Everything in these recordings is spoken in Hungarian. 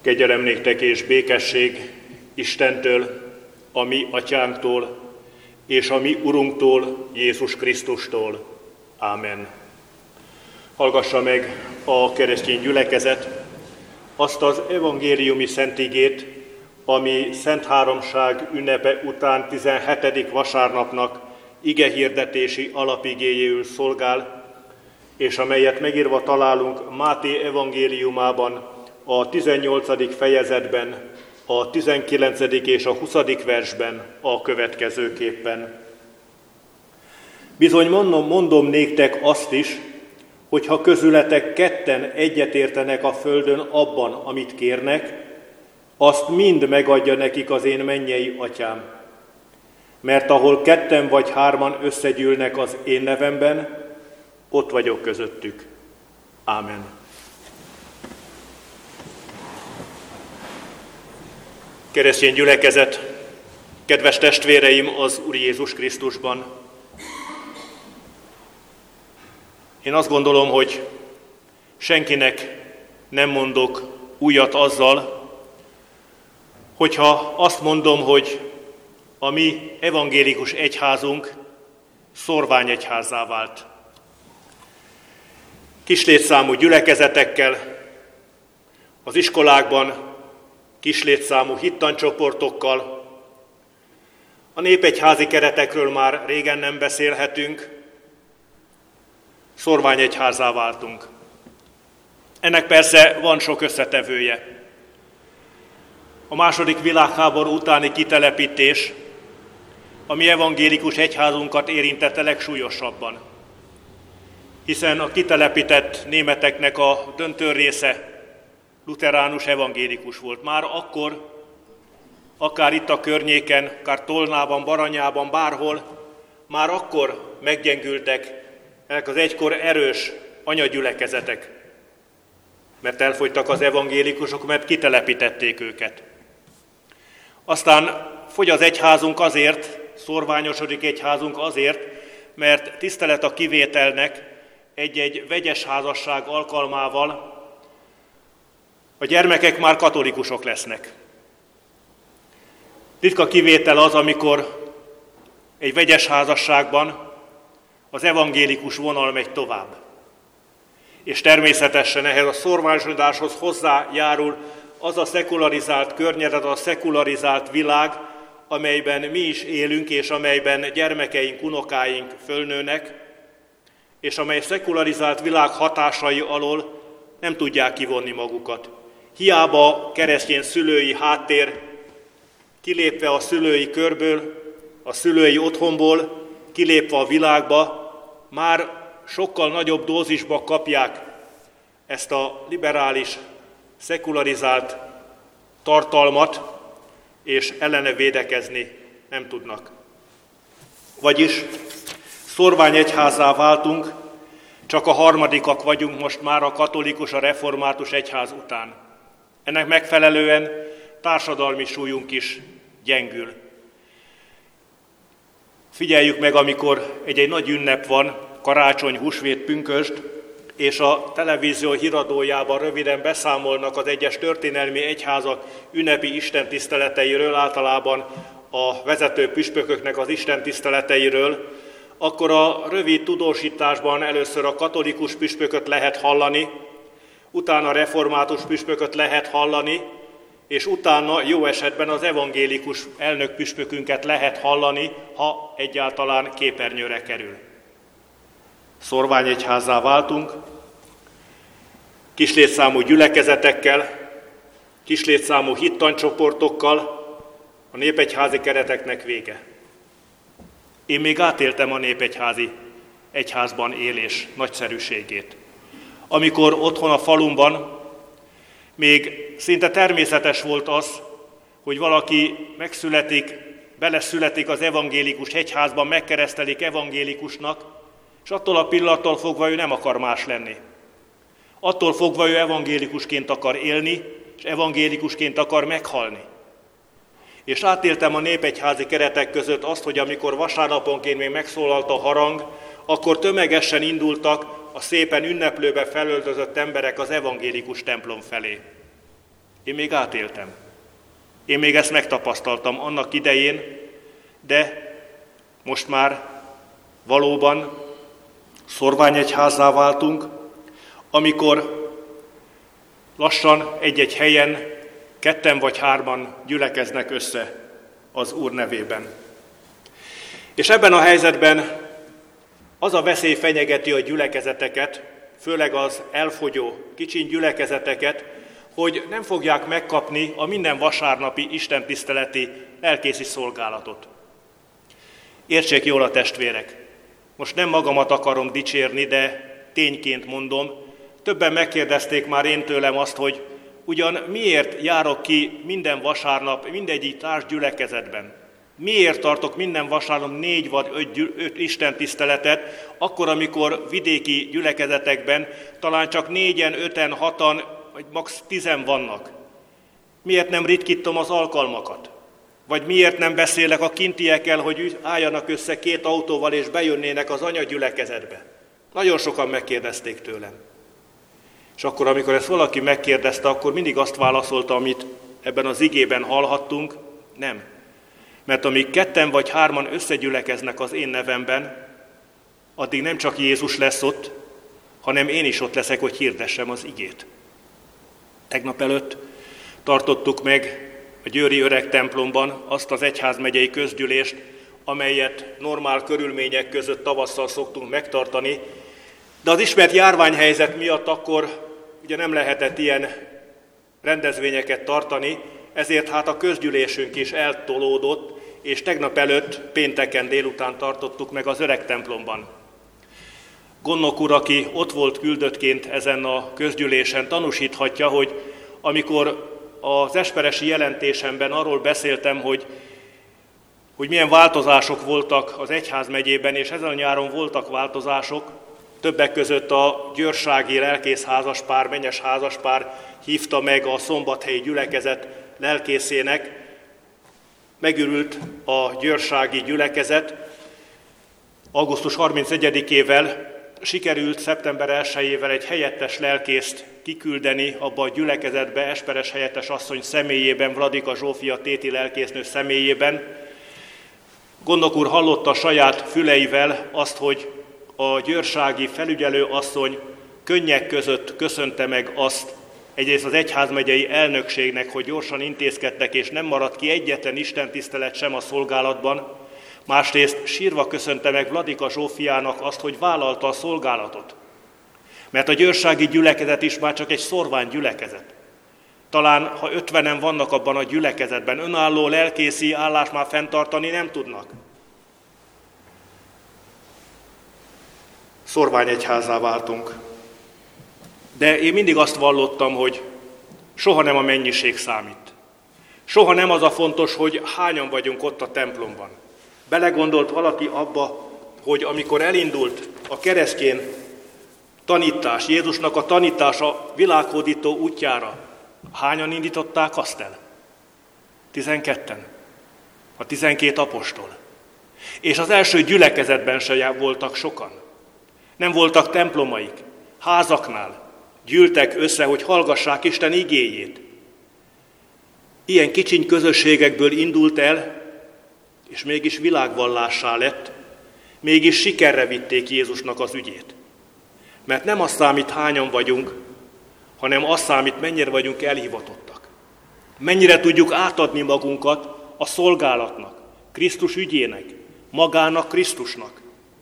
Kegyelem néktek és békesség Istentől, a mi atyánktól, és a mi Urunktól, Jézus Krisztustól. Ámen. Hallgassa meg a keresztény gyülekezet azt az evangéliumi szentigét, ami Szent Háromság ünnepe után 17. vasárnapnak igehirdetési alapigéjéül szolgál, és amelyet megírva találunk Máté evangéliumában, a 18. fejezetben, a 19. és a 20. versben a következőképpen. Bizony mondom néktek azt is, hogy ha közületek ketten egyetértenek a földön abban, amit kérnek, azt mind megadja nekik az én mennyei atyám. Mert ahol ketten vagy hárman összegyűlnek az én nevemben, ott vagyok közöttük. Ámen. Keresztény gyülekezet, kedves testvéreim az Úr Jézus Krisztusban! Én azt gondolom, hogy senkinek nem mondok újat azzal, hogyha azt mondom, hogy a mi evangélikus egyházunk szorványegyházzá vált. Kislétszámú gyülekezetekkel, az iskolákban kislétszámú hittancsoportokkal, a népegyházi keretekről már régen nem beszélhetünk, szorványegyházzá váltunk. Ennek persze van sok összetevője. A II. Világháború utáni kitelepítés a mi evangélikus egyházunkat érintette legsúlyosabban, hiszen a kitelepített németeknek a döntő része luteránus evangélikus volt. Már akkor, akár itt a környéken, akár Tolnában, Baranyában, bárhol, már akkor meggyengültek ezek az egykor erős anyagyülekezetek, mert elfogytak az evangélikusok, mert kitelepítették őket. Aztán fogy az egyházunk azért, szorványosodik egyházunk azért, mert tisztelet a kivételnek egy-egy vegyes házasság alkalmával a gyermekek már katolikusok lesznek. Ritka kivétel az, amikor egy vegyes házasságban az evangélikus vonal megy tovább. És természetesen ehhez a szorványosodáshoz hozzájárul az a szekularizált környezet, a szekularizált világ, amelyben mi is élünk, és amelyben gyermekeink, unokáink fölnőnek, és amely szekularizált világ hatásai alól nem tudják kivonni magukat. Hiába keresztény szülői háttér, kilépve a szülői körből, a szülői otthonból, kilépve a világba, már sokkal nagyobb dózisba kapják ezt a liberális, szekularizált tartalmat, és ellene védekezni nem tudnak. Vagyis szorványegyházzá váltunk, csak a harmadikak vagyunk most már a katolikus, a református egyház után. Ennek megfelelően társadalmi súlyunk is gyengül. Figyeljük meg, amikor egy nagy ünnep van, karácsony, húsvét, pünkösd, és a televízió híradójában röviden beszámolnak az egyes történelmi egyházak ünnepi istentiszteleteiről, általában a vezető püspököknek az istentiszteleteiről, akkor a rövid tudósításban először a katolikus püspököt lehet hallani, utána a református püspököt lehet hallani, és utána jó esetben az evangélikus elnökpüspökünket lehet hallani, ha egyáltalán képernyőre kerül. Szorványegyházzá váltunk, kislétszámú gyülekezetekkel, kislétszámú hittancsoportokkal, a népegyházi kereteknek vége. Én még átéltem a népegyházi egyházban élés nagyszerűségét. Amikor otthon a falumban még szinte természetes volt az, hogy valaki megszületik, beleszületik az evangélikus egyházban, megkeresztelik evangélikusnak, és attól a pillanattól fogva ő nem akar más lenni. Attól fogva ő evangélikusként akar élni, és evangélikusként akar meghalni. És átéltem a népegyházi keretek között azt, hogy amikor vasárnaponként még megszólalt a harang, akkor tömegesen indultak a szépen ünneplőbe felöltözött emberek az evangélikus templom felé. Én még átéltem. Én még ezt megtapasztaltam annak idején, de most már valóban szorványegyházzá váltunk, amikor lassan egy-egy helyen 2 vagy 3 gyülekeznek össze az Úr nevében. És ebben a helyzetben az a veszély fenyegeti a gyülekezeteket, főleg az elfogyó, kicsiny gyülekezeteket, hogy nem fogják megkapni a minden vasárnapi istentiszteleti lelkészi szolgálatot. Értsék jól a testvérek! Most nem magamat akarom dicsérni, de tényként mondom, többen megkérdezték már én tőlem azt, hogy ugyan miért járok ki minden vasárnap mindegyik társgyülekezetben? Miért tartok minden vasárnap 4 vagy 5 istentiszteletet, akkor, amikor vidéki gyülekezetekben talán csak 4-en, 5-en, 6-an, vagy max. 10 vannak? Miért nem ritkítom az alkalmakat? Vagy miért nem beszélek a kintiekkel, hogy álljanak össze 2 autóval és bejönnének az anyagyülekezetbe? Nagyon sokan megkérdezték tőlem. És akkor, amikor ezt valaki megkérdezte, akkor mindig azt válaszolta, amit ebben az igében hallhattunk, nem. Mert amíg 2 vagy 3 összegyülekeznek az én nevemben, addig nem csak Jézus lesz ott, hanem én is ott leszek, hogy hirdessem az igét. Tegnap előtt tartottuk meg a győri öreg templomban azt az egyházmegyei közgyűlést, amelyet normál körülmények között tavasszal szoktunk megtartani, de az ismert járványhelyzet miatt akkor ugye nem lehetett ilyen rendezvényeket tartani, ezért hát a közgyűlésünk is eltolódott, és tegnap előtt, pénteken délután tartottuk meg az öreg templomban. Gondnok úr, aki ott volt küldöttként ezen a közgyűlésen, tanúsíthatja, hogy amikor az esperesi jelentésemben arról beszéltem, hogy milyen változások voltak az egyházmegyében, és ezen a nyáron voltak változások, többek között a győrsági lelkész házaspár, mennyes házaspár hívta meg a szombathelyi gyülekezet lelkészének, megürült a győrsági gyülekezet. Augusztus 31-ével sikerült szeptember 1-ével egy helyettes lelkészt kiküldeni abba a gyülekezetbe, esperes helyettes asszony személyében, Vladika Zsófia téti lelkésznő személyében. Gondnok úr hallotta saját füleivel azt, hogy a győrsági felügyelő asszony könnyek között köszönte meg azt, egyrészt az egyházmegyei elnökségnek, hogy gyorsan intézkedtek, és nem maradt ki egyetlen istentisztelet sem a szolgálatban, másrészt sírva köszönte meg Vladika Zsófiának azt, hogy vállalta a szolgálatot. Mert a győrsági gyülekezet is már csak egy szorvány gyülekezet. Talán, ha 50-en vannak abban a gyülekezetben, önálló lelkészi állást már fenntartani nem tudnak. Szorványegyházzá váltunk. De én mindig azt vallottam, hogy soha nem a mennyiség számít. Soha nem az a fontos, hogy hányan vagyunk ott a templomban. Belegondolt valaki abba, hogy amikor elindult a keresztény tanítás, Jézusnak a tanítása világhódító útjára, hányan indították azt el? 12-en. A 12 apostol. És az első gyülekezetben se voltak sokan. Nem voltak templomaik, házaknál. Gyűltek össze, hogy hallgassák Isten igéjét. Ilyen kicsiny közösségekből indult el, és mégis világvallássá lett, mégis sikerre vitték Jézusnak az ügyét. Mert nem az számít, hányan vagyunk, hanem az számít, mennyire vagyunk elhivatottak. Mennyire tudjuk átadni magunkat a szolgálatnak, Krisztus ügyének, magának, Krisztusnak.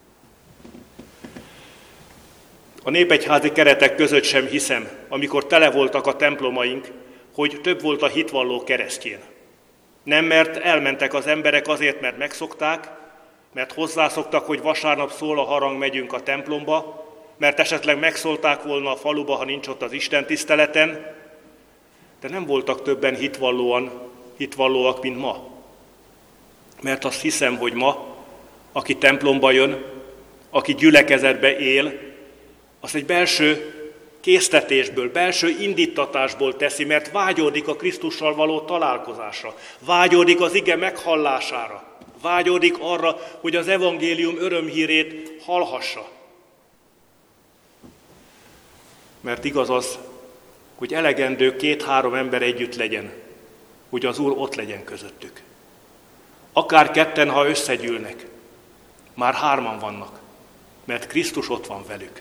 A népegyházi keretek között sem hiszem, amikor tele voltak a templomaink, hogy több volt a hitvalló keresztjén. Nem, mert elmentek az emberek azért, mert megszokták, mert hozzászoktak, hogy vasárnap szól a harang, megyünk a templomba, mert esetleg megszólták volna a faluba, ha nincs ott az istentiszteleten, de nem voltak többen hitvallóak, mint ma. Mert azt hiszem, hogy ma, aki templomba jön, aki gyülekezetbe él, azt egy belső késztetésből, belső indítatásból teszi, mert vágyódik a Krisztussal való találkozásra, vágyódik az ige meghallására, vágyódik arra, hogy az evangélium örömhírét hallhassa. Mert igaz az, hogy elegendő 2-3 ember együtt legyen, hogy az Úr ott legyen közöttük. Akár ketten, ha összegyűlnek, már 3-an vannak, mert Krisztus ott van velük.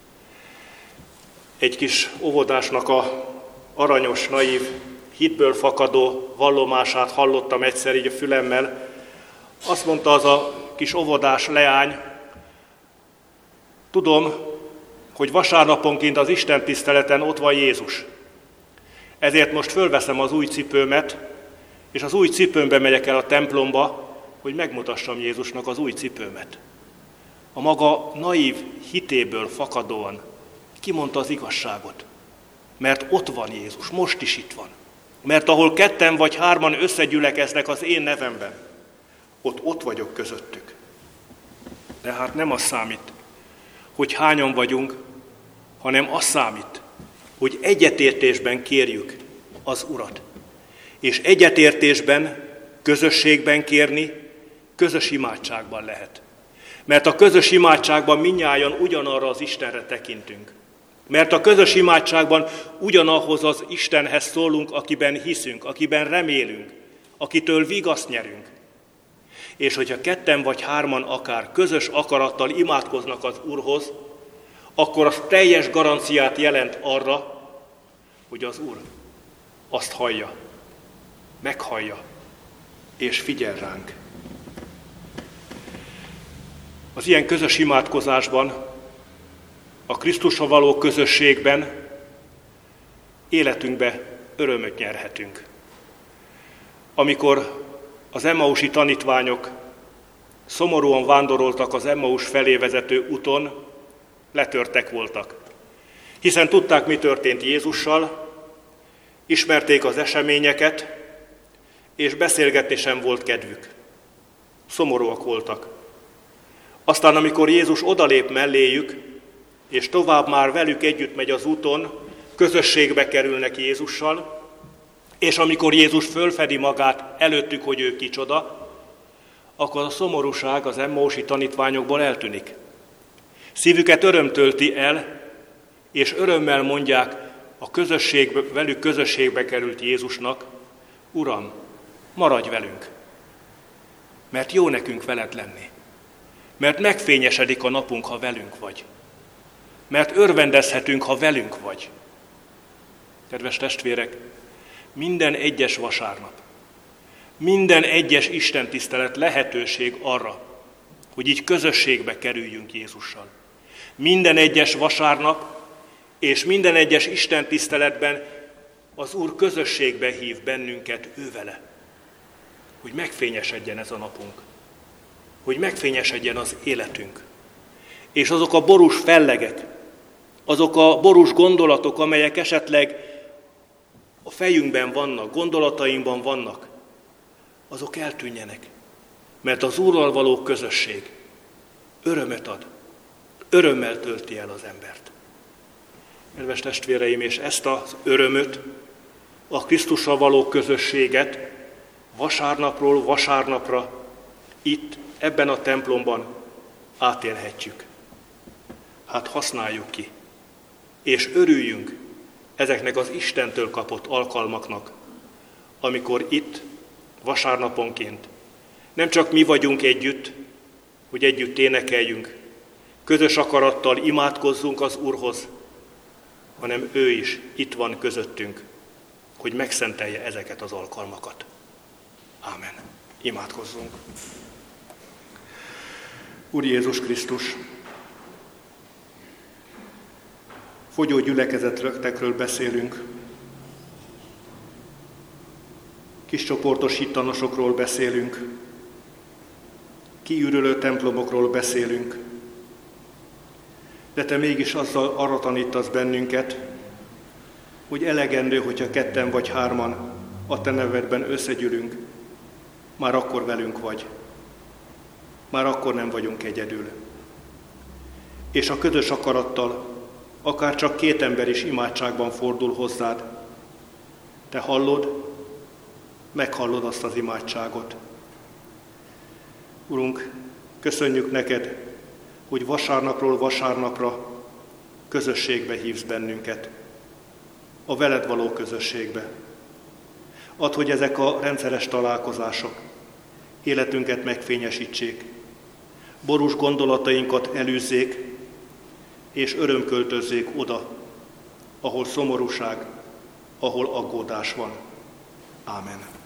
Egy kis óvodásnak a aranyos, naív, hitből fakadó vallomását hallottam egyszer így a fülemmel. Azt mondta az a kis óvodás leány, tudom, hogy vasárnaponként az Isten tiszteleten ott van Jézus. Ezért most fölveszem az új cipőmet, és az új cipőmbe megyek el a templomba, hogy megmutassam Jézusnak az új cipőmet. A maga naív hitéből fakadóan kimondta az igazságot. Mert ott van Jézus, most is itt van. Mert ahol 2 vagy 3 összegyülekeznek az én nevemben, ott vagyok közöttük. De hát nem az számít, hogy hányan vagyunk, hanem az számít, hogy egyetértésben kérjük az Urat. És egyetértésben, közösségben kérni, közös imádságban lehet. Mert a közös imádságban mindnyájan ugyanarra az Istenre tekintünk. Mert a közös imádságban ugyanahhoz az Istenhez szólunk, akiben hiszünk, akiben remélünk, akitől vigaszt nyerünk. És hogyha 2 vagy 3 akár közös akarattal imádkoznak az Úrhoz, akkor az teljes garanciát jelent arra, hogy az Úr azt hallja, meghallja, és figyel ránk. Az ilyen közös imádkozásban, a Krisztussal való közösségben életünkbe örömöt nyerhetünk. Amikor az emmausi tanítványok szomorúan vándoroltak az Emmaus felé vezető úton, letörtek voltak. Hiszen tudták, mi történt Jézussal, ismerték az eseményeket, és beszélgetni sem volt kedvük. Szomorúak voltak. Aztán, amikor Jézus odalép melléjük, és tovább már velük együtt megy az úton, közösségbe kerülnek Jézussal, és amikor Jézus fölfedi magát előttük, hogy ő kicsoda, akkor a szomorúság az emmausi tanítványokból eltűnik. Szívüket öröm tölti el, és örömmel mondják a velük közösségbe került Jézusnak: Uram, maradj velünk, mert jó nekünk veled lenni, mert megfényesedik a napunk, ha velünk vagy, mert örvendezhetünk, ha velünk vagy. Kedves testvérek, minden egyes vasárnap, minden egyes istentisztelet lehetőség arra, hogy így közösségbe kerüljünk Jézussal. Minden egyes vasárnap és minden egyes istentiszteletben az Úr közösségbe hív bennünket ővele, hogy megfényesedjen ez a napunk, hogy megfényesedjen az életünk. És azok a borús fellegek, azok a borús gondolatok, amelyek esetleg a fejünkben vannak, gondolatainkban vannak, azok eltűnjenek, mert az Úrral való közösség örömet ad, örömmel tölti el az embert. Kedves testvéreim, és ezt az örömöt, a Krisztussal való közösséget vasárnapról vasárnapra itt, ebben a templomban átélhetjük. Hát használjuk ki, és örüljünk ezeknek az Istentől kapott alkalmaknak, amikor itt, vasárnaponként nem csak mi vagyunk együtt, hogy együtt énekeljünk, közös akarattal imádkozzunk az Úrhoz, hanem ő is itt van közöttünk, hogy megszentelje ezeket az alkalmakat. Ámen. Imádkozzunk. Úr Jézus Krisztus, fogyó gyülekezetekről beszélünk, kiscsoportos hittanosokról beszélünk, kiürülő templomokról beszélünk, de Te mégis azzal arra tanítasz bennünket, hogy elegendő, hogyha 2 vagy 3 a Te nevedben összegyűlünk, már akkor velünk vagy, már akkor nem vagyunk egyedül. És a közös akarattal akár csak 2 ember is imádságban fordul hozzád, Te hallod, meghallod azt az imádságot. Urunk, köszönjük neked, hogy vasárnapról vasárnapra közösségbe hívsz bennünket. a veled való közösségbe. Add, hogy ezek a rendszeres találkozások életünket megfényesítsék, borús gondolatainkat elűzzék, és örömköltözzék oda, ahol szomorúság, ahol aggódás van. Ámen.